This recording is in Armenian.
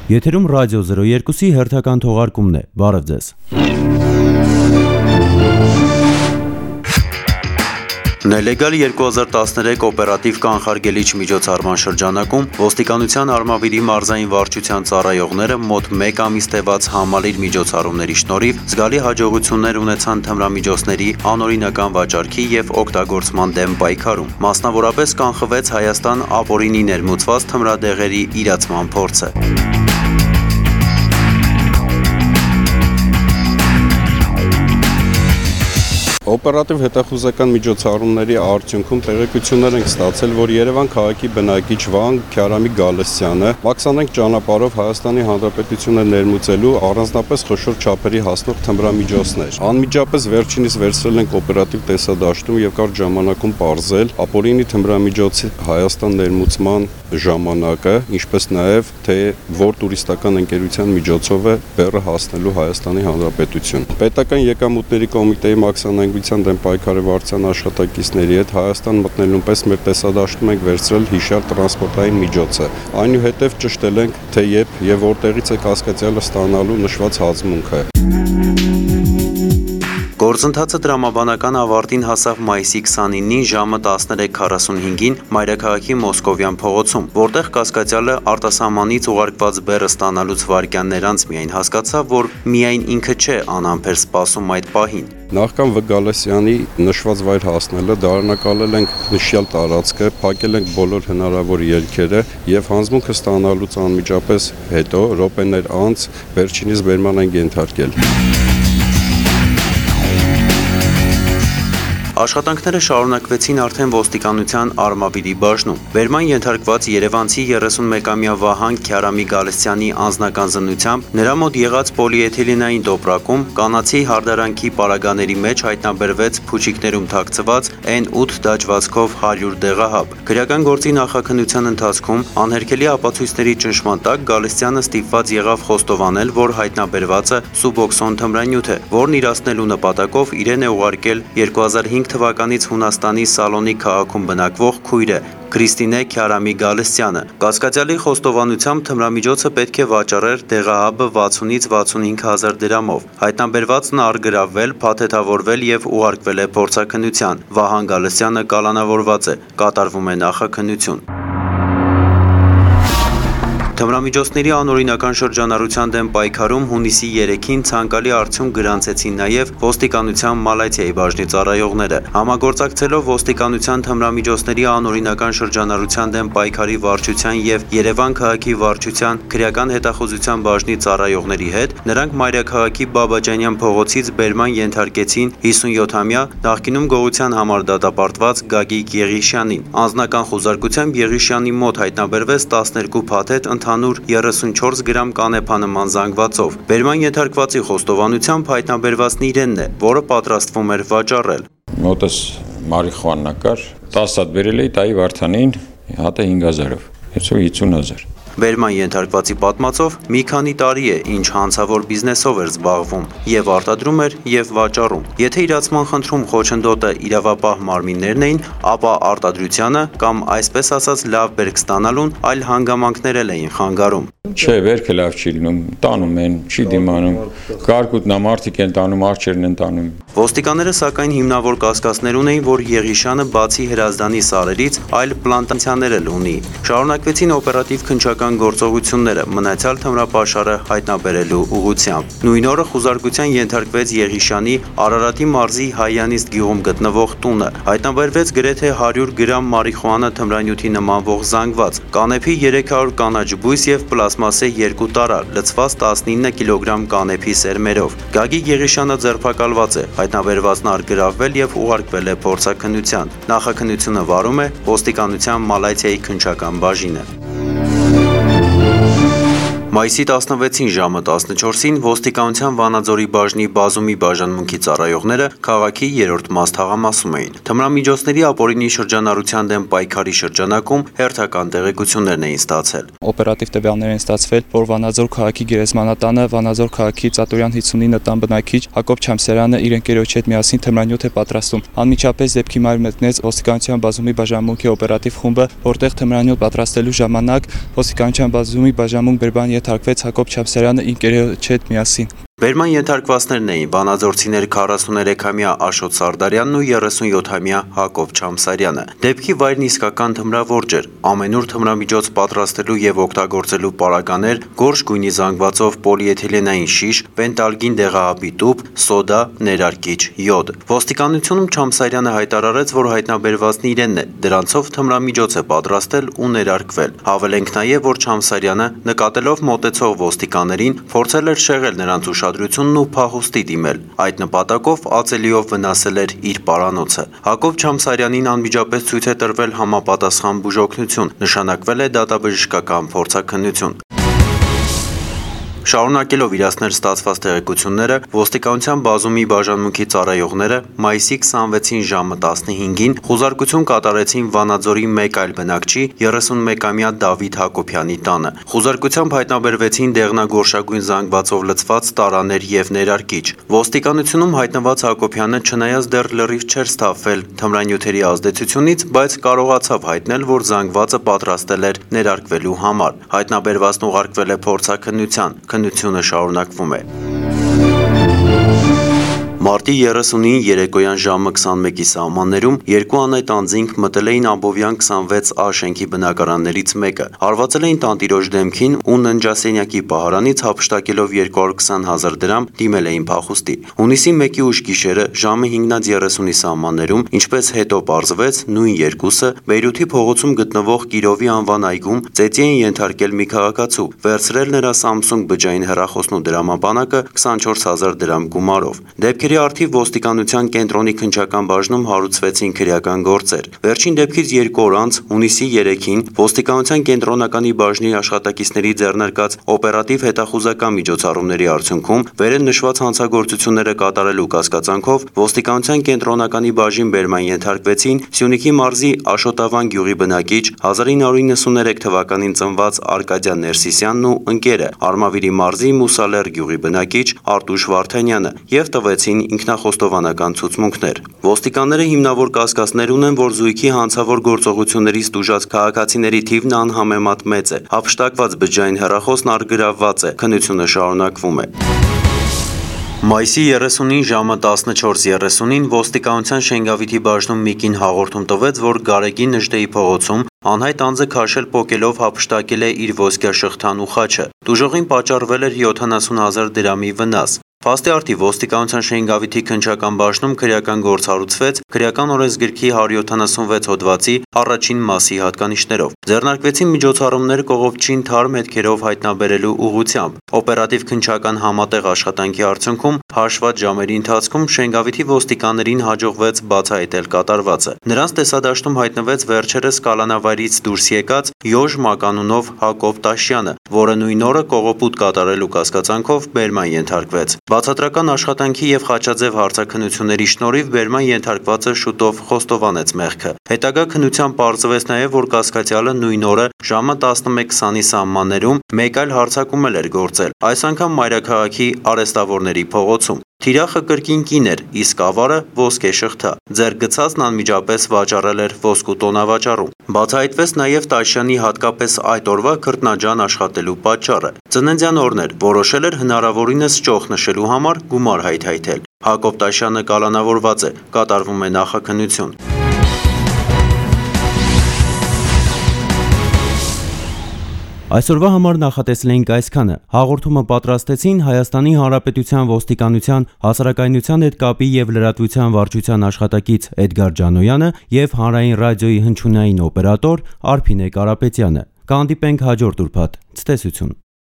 Եթերում ռադիո 02-ի հերթական թողարկումն է։ Բարև ձեզ։ Նելեգալ 2013 օպերատիվ կանխարգելիչ միջոցառման շրջանակում ոստիկանության Արմավիրի մարզային վարչության ծառայողները մոտ 1 ամիս տևած համալիր միջոցառումների շնորհիվ զգալի հաջողություններ ունեցան թմրամիջոցների անօրինական վաճառքի և օգտագործման դեմ պայքարում։ Մասնավորապես կանխվեց Հայաստան ապօրինի ներմուծված թմրադեղերի իրացման փորձը։ Օպերատիվ հետախուզական միջոցառումների արդյունքում տեղեկություններ ենք ստացել, որ Երևան քաղաքի բնակիչ Վահան Քյարամի Գալստյանը մաքսանենգ ճանապարհով Հայաստանի Հանրապետությունը ներմուծելու առանձնապես խոշոր չափերի հասնող թմրամիջոցներ։ Անմիջապես վերջինիս վերցրել ենք օպերատիվ տեսադաշտում եւ կարճ ժամանակում պարզել ապօրինի թմրամիջոցի Հայաստան ներմուծման ժամանակը, ինչպես նաեւ թե որ տուրիստական ընկերության միջոցով է բեռը հասնելու Հայաստանի Հանրապետություն։ Պետական եկամուտների կոմիտեի մաքսանենգության դեմ պայքարի վարչության աշխատակիցների հետ Հայաստան մտնելուն պես մեր տեսադաշտում ենք վերցրել հիշյալ տրանսպորտային միջոցը։ Այնուհետև ճշտել ենք թե երբ եւ որտեղից է կասկածյալը ստանալու նշված հազմունքը։ Գործընթացը տրամաբանական ավարտին հասավ մայիսի 29-ին ժամը 13:45-ին Մայրաքաղաքի Մոսկովյան փողոցում, որտեղ կասկածյալը արտասահմանից ուղարկված բեռը ստանալուց վայրկյաններ անց միայն հասկացավ, որ միայն ինքը չէ անհամբեր սպասում այդ պահին։ Նախքան Վ. Գալստյանի նշված վայր հասնելը դարանակալել ենք նշյալ տարածքը, փակել ենք բոլոր հնարավոր ելքերը եւ հանձնմունքը ստանալուց անմիջապես հետո րոպեներ անց վերջինիս բերման ենք ենթարկել։ Աշխատանքները շարունակվեցին արդեն ոստիկանության Արմավիրի բաժնում։ Բերման ենթարկված երևանցի 31-ամյա Վահան Քյարամի Գալստյանի անձնական զննությամբ նրա մոտ եղած պոլիէթիլենային տոպրակում կանացի հարդարանքի պարագաների մեջ հայտնաբերվեց փուչիկներում թաքցված N8 դաջվածքով 100 դեղահապ։ Քրեական գործի նախաքննության ընթացքում անհերքելի ապացույցների ճնշման տակ Գալստյանը ստիպված եղավ խոստովանել, որ հայտնաբերվածը սուբոքսոն թմրանյութ է, որն իրացնելու նպատակով իրեն է ուղարկել 2005 թվականից Հունաստանի Սալոնիկ քաղաքում բնակվող քույրը Քրիստինե Քյարամի Գալստյանը։ Կասկածյալի խոստովանությամբ թմրամիջոցը պետք է վաճառեր դեղահաբը 60-ից 65 հազար դրամով։ Հայտնաբերվածն առգրավվել, փաթեթավորվել եւ ուղարկվել է փորձաքննության։ Վահան Գալստյանը կալանավորված է, կատարվում է նախաքննություն։ Թմրամիջոցների անօրինական շրջանառության դեմ պայքարում հունիսի 3-ին ցանկալի արդյունք գրանցեցին նաև ոստիկանության Մալայցիայի բաժնի ծառայողները։ Համագործակցելով ոստիկանության թմրամիջոցների անօրինական շրջանառության դեմ պայքարի վարչության եւ Երևան քաղաքի վարչության քրեական հետախուզության բաժնի ծառայողների հետ, նրանք Մայրաքաղաքի Բաբաջանյան փողոցից բերման ենթարկեցին 57-ամյա նախկինում գողության համար դատապարտված Գագիկ Եղիշյանին։ Անձնական խուզարկությամբ Եղիշյանի մոտ հայտնաբերվեց 12 փաթեթ ընդհանուր 34 գրամ կանեփանման զանգվածով։ Բերման ենթարկվածի խոստովանությամբ հայտնաբերվածն իրենն է, որը պատրաստվում էր վաճառել։ Մոտս մարիխուանա կար, 10 հատ բերել էի տայի Վարդանին, հատը 5000-ով, հետո 50000։ Բերման ենթարկվածի պատմածով մի քանի տարի է, ինչ հանցավոր բիզնեսով էր զբաղվում, եւ արտադրում էր եւ վաճառում։ Եթե իրացման խնդրում խոչընդոտը իրավապահ մարմիններն էին, ապա արտադրությանը կամ այսպես ասած լավ բերք ստանալուն այլ հանգամանքներ էին խանգարում։ Չէ, վերքը լավ չի լինում, տանում են, չի դիմանում, կարկուտնա մարդիկ են տանում, արջերն են տանում։ Ոստիկանները սակայն հիմնավոր կասկածներ ունեին, որ Եղիշյանը բացի Հրազդանի սարերից այլ պլանտացիաներ էլ ունի։ Շարունակվեցին օպերատիվ քննչական գործողությունները մնացյալ թմրապաշարը հայտնաբերելու ուղղությամբ։ Նույն օրը խուզարկության ենթարկվեց Եղիշյանի Արարատի մարզի Հայյանիստ գյուղում գտնվող տունը։ Հայտնաբերվեց գրեթե 100 գրամ մարիխուանա թմրանյութի նմանվող զանգված, կանեփի 300 կանաչ բույս եւ պլաստմասե 2 տարար, լցված 19 կիլոգրամ կանեփի սերմերով։ Գագիկ Եղիշյանը ձերբակալված է, հայտնաբերվածն առգրավվել եւ ուղարկվել է փորձաքննության։ Նախաքննությունը վարում է ոստիկանության Մալայցիայի քննչական բաժինը։ Մայիսի 16-ին ժամը 14-ին ոստիկանության Վանաձորի բաժնի բազումի բաժանմունքի ծառայողները քաղաքի 3-րդ մաս թաղամասում էին։ Թմրամիջոցների ապօրինի շրջանառության դեմ պայքարի շրջանակում հերթական տեղեկություններն էին ստացել։ Օպերատիվ տվյալներ են ստացվել, որ Վանաձոր քաղաքի գերեզմանատանը Վանաձոր քաղաքի Ծատուրյան 59 տան բնակիչ Հակոբ Չամսերյանը իր ընկերոջ հետ միասին թմրանյութ է պատրաստում։ Անմիջապես դեպքի մայր մտնեց ոստիկանության բազումի բաժանմունքի օպերատիվ խումբը, որտեղ թմրանյութ պատրաստելու ժամանակ ոստիկանության բազումի բաժանմունք Բերբան ենթարկվեց Հակոբ Չամսարյանը ընկերոջ հետ միասին։ Բերման ենթարկվածներն էին վանաձորցիներ 43-ամյա Աշոտ Սարդարյանն ու 37-ամյա Հակոբ Չամսարյանը։ Դեպքի վայրն իսկական թմրավորջ էր, ամենուր թմրամիջոց պատրաստելու եւ օգտագործելու պարագաներ, գորշ գույնի զանգվածով պոլիէթիլենային շիշ, պենտալգին դեղահապի տուփ, սոդա, ներարկիչ, յոդ։ Ոստիկանությունում Չամսարյանը հայտարարեց, որ հայտնաբերվածն իրենն է, դրանցով թմրամիջոց է պատրաստել ու ներարկվել։ Հավելենք նաեւ, որ Չամսարյանը նկատելով մոտեցող ոստիկաններին փորձել էր շեղել նրանց ուշադրությունն ու փախուստի դիմել։ Այդ նպատակով ածելիով վնասել էր իր պարանոցը։ Հակոբ Չամսարյանին անմիջապես ցույց է տրվել համապատասխան բուժօգնություն, նշանակվել է դատաբժշկական փորձաքննություն։ Շարունակելով իրացնել ստացված տեղեկությունները, ոստիկանության բազումի բաժանմունքի ծառայողները մայիսի 26-ին ժամը 15-ին խուզարկություն կատարեցին Վանաձորի մեկ այլ բնակչի 31-ամյա Դավիթ Հակոբյանի տանը։ Խուզարկությամբ հայտնաբերվեցին դեղնագորշագույն զանգվածով լցված տարաներ եւ ներարկիչ։ Ոստիկանությունում հայտնված Հակոբյանը չնայած դեռ լրիվ չէր սթափվել թմրանյութերի ազդեցությունից, բայց կարողացավ հայտնել, որ զանգվածը պատրաստել էր ներարկվելու համար։ Հայտնաբերվածն ուղարկվել է փորձաքննության։ Քննությունը շարունակվում է։ Մարտի 30-ին երեկոյան ժամը 21-ի սահմաններում երկու անհայտ անձինք մտել էին Ամբովյան 26A շենքի բնակարաններից մեկը, հարվածել էին տանտիրոջ դեմքին ու ննջասենյակի պահարանից հափշտակելով 220,000 դրամ դիմել էին փախուստի։ Հունիսի 1-ի ուշ գիշերը ժամը 5:30-ի սահմաններում, ինչպես հետո պարզվեց, նույն երկուսը Բեյրութի փողոցում գտնվող Կիրովի անվան այգում ծեծի էին ենթարկել մի քաղաքացու, վերցրել նրա Samsung բջջային հեռախոսն ու դրամապանակը 24,000 դրամ գումարով։ Դեպքերի արդիվ ոստիկանության կենտրոնի քննչական բաժնում հարուցվեցին քրեական գործեր։ Վերջին դեպքից 2 օր անց, հունիսի 3-ին, ոստիկանության կենտրոնականի բաժնի աշխատակիցների ձեռնարկած օպերատիվ հետախուզական միջոցառումների արդյունքում վեր են նշված հանցագործությունները կատարելու կասկածանքով ոստիկանության կենտրոնականի բաժին բերման ենթարկվեցին Սյունիքի մարզի Աշոտավան գյուղի բնակիչ 1993 թվականին ծնված Արկադիան Ներսիսյանն ու ընկերը Արմավիրի մարզի Մուսալեր գյուղի բնակիչ Արտուշ Վարդանյանը եւ տվեցին ինքնախոստովանական ցուցմունքներ։ Ոստիկանները հիմնավոր կասկածներ ունեն, որ զույգի հանցավոր գործողություններից տուժած քաղաքացիների թիվն անհամեմատ մեծ է։ Հափշտակված բջջային հեռախոսն առգրավված է։ Քննությունը շարունակվում է։ Մայիսի 30-ին ժամը 14:30-ին ոստիկանության Շենգավիթի բաժնում մի կին հաղորդում տվեց, որ Գարեգի Նժդեի փողոցում անհայտ անձը քաշել պոկելով հափշտակել է իր ոսկյա շղթան ու խաչը։ Տուժողին պատճառվել էր 70,000 դրամի վնաս։ Փաստի արդիվ ոստիկանության Շենգավիթի քննչական բաժնում քրեական գործ հարուցվեց քրեական օրենսգրքի 176 հոդվածի առաջին մասի հատկանիշներով։ Ձեռնարկվեցին միջոցառումներ կողովչին թարմ հետքերով հայտնաբերելու ուղղությամբ։ Օպերատիվ քննչական համատեղ աշխատանքի արդյունքում հաշված ժամերի ընթացքում Շենգավիթի ոստիկաններին հաջողվեց բացահայտել կատարվածը։ Նրանց տեսադաշտում հայտնվեց վերջերս կալանավայրից դուրս եկած Յոժ Մականունով Հակոբ Տաշյանը, որը նույն օրը կողոպուտ կատարելու կասկածանքով բերման ենթարկվեց։ Բացատրական աշխատանքի եւ խաչաձև հարցաքննությունների շնորհիվ բերման ենթարկվածը շուտով խոստովանեց մեղքը։ Հետագա քննությամբ պարզվեց նաեւ, որ կասկածյալը նույն օրը ժամը 11:20-ի սահմաններում մեկ այլ հարձակում էր գործել, այս անգամ Մայրաքաղաքի արեստավորների փողոցում։ Թիրախը կրկին կին էր, իսկ ավարը ոսկե շղթա։ Ձեռք գցածն անմիջապես վաճառել էր ոսկու տոնավաճառում։ Բացահայտվեց նաև Տաշյանի հատկապես այդ օրվա քրտնաջան աշխատելու պատճառը։ Ծննդյան օրն էր, որոշել էր հնարավորինս ճոխ նշելու համար գումար հայթայթել։ Հակոբ Տաշյանը կալանավորված է, կատարվում է նախաքննություն։ Այսօրվա համար նախատեսել էինք այսքանը։ Հաղորդումը պատրաստեցին Հայաստանի Հանրապետության ոստիկանության հասարակայնության հետ կապի եւ լրատվության վարչության աշխատակից Էդգար Ջանոյանը եւ Հանրային ռադիոյի հնչյունային օպերատոր Արփինե Կարապետյանը։ Կհանդիպենք հաջորդ ուրբաթ։ Ցտեսություն։